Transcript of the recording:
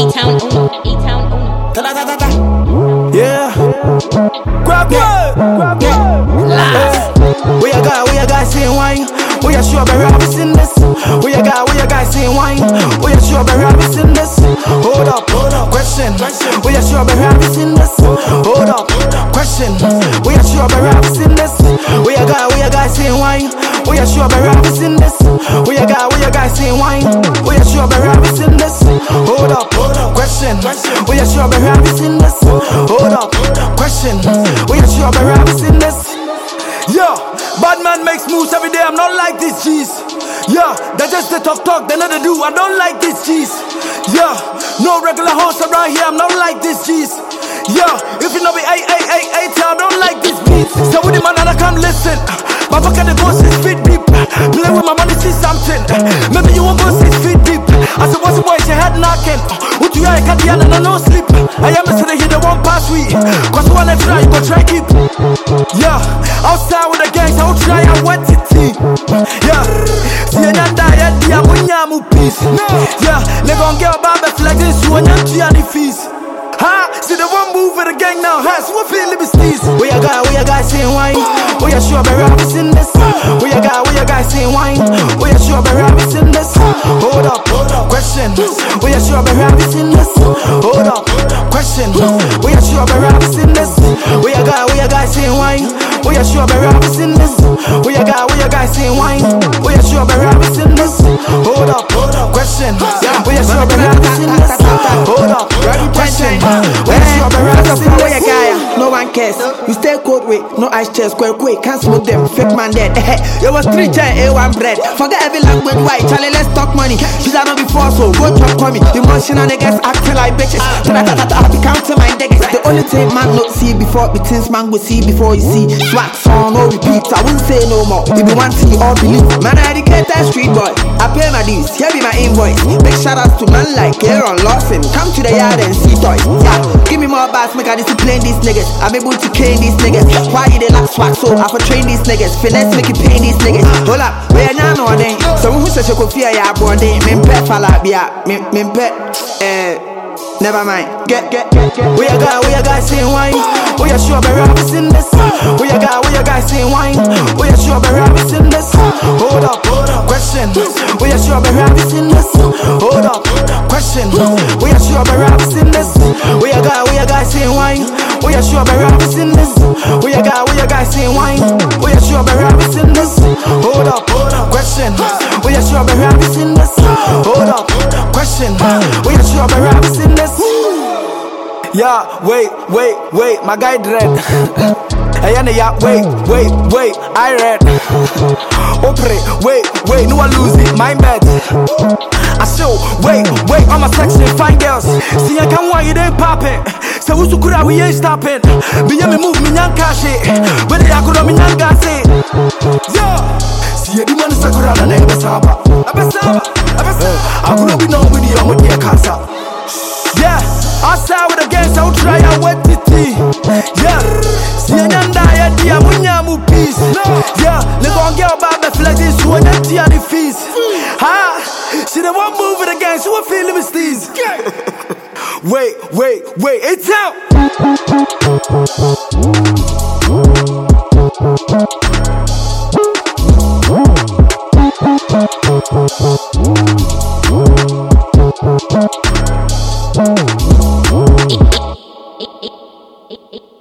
A-Town owner. A-Town owner. Yeah. Grab we a guy saying wine. We a sure berry in this. We a guy saying wine. We a sure berry in this. Hold up, question. We a sure berry in this. Hold up, question. We a sure berry in this. We a guy saying wine. We a sure berry in this. We a guy saying wine. We a sure berry in this. Hold up, question. We a sure berry in this. Hold up, question. We a sure berry in this. Yo, bad man makes moves every day. I'm not like this G's. Yeah, they just they talk, they know they do. I don't like this G's. Yeah, no regular hoes around here. I'm not like this G's. Yeah, if you know me, I don't like this beats. So with the man and I come listen. My pocket the ghost is feet deep. Play with my money, see something. Maybe you won't go 6 feet deep. I said, what's the boy? She head knocking. What you ain't got the and no sleep. I am sitting here, the one pass we. Cause when I try, you go try keep. Yeah, outside with the gangs, I will try and wet it. Yeah, see you not die at the Amunyamu piece. Yeah, they gon' get a barber flag this one and the fees. Ha, see the one move with the gang now. Has what feel it is these. We a guy saying wine. We a sure berry in this. We a guy saying wine. We a sure berry in this. Hold up, question. We a sure berry in this. Hold up, question. We a sure berry in this. We a guy saying wine. We a sure berry in this. We a guy saying wine. We a sure berry in this. Hold up, question. We a sure berry in this. Hold up, question. No one cares. You stay cold way, no ice chest, quick, can't smoke them. Fake man dead. It was 3 chai, A1 bread. Forget every language white, Charlie, let's talk money. She's not before, so go talk for me. Emotional niggas acting like bitches. I'll be counting my niggas. The only thing man not see before, between man will see before you see. Swag song, no repeat. I won't say no more. If you want to see or believe. Man, I educated street boy. I pay my dues, here be my invoice. Big shout outs to man like Aaron Lawson. Come to the yard and see toys. Yeah, give me more bars, make I discipline these niggas. I'm able to cane these niggas. Why you they like swag? So I for train these niggas. Finesse make you pay these niggas. Hold up, where you know then? So who says you could fear ya born day? Min pet fala bia, min pet. Never mind. Get. We a guy saying wine. We a sure berry in this. We a guy saying wine. We a sure berry in this. Hold up, question. We a sure berry in this. Hold up, question. We a sure berry in this. We a guy saying wine. We a sure berry in this. We a guy saying wine. We a sure berry in this. Hold up, question. We a sure berry in this. Hold up, question. We a sure berry in this. Yeah, wait, my guy dread. Yeah, wait, I read. Opre, wait, no one lose it, my bad. I show, wait, on my section, fine girls. See, I can't want you, they poppin'. So who's could we ain't stopping? Me move, me young cash it. But I could have me young gas it. Yeah, see, you demand Sakura and Abasaba. I could have been on with you, I'm with your casa. Yeah, outside with the gangs, I'll try and wet it. Yeah, see a nyanda ya dia munyamu peace. Yeah, they gon' get about the flag this one and the fees. Ha, see the one move with the gangs, who are feeling with these. Wait, it's out.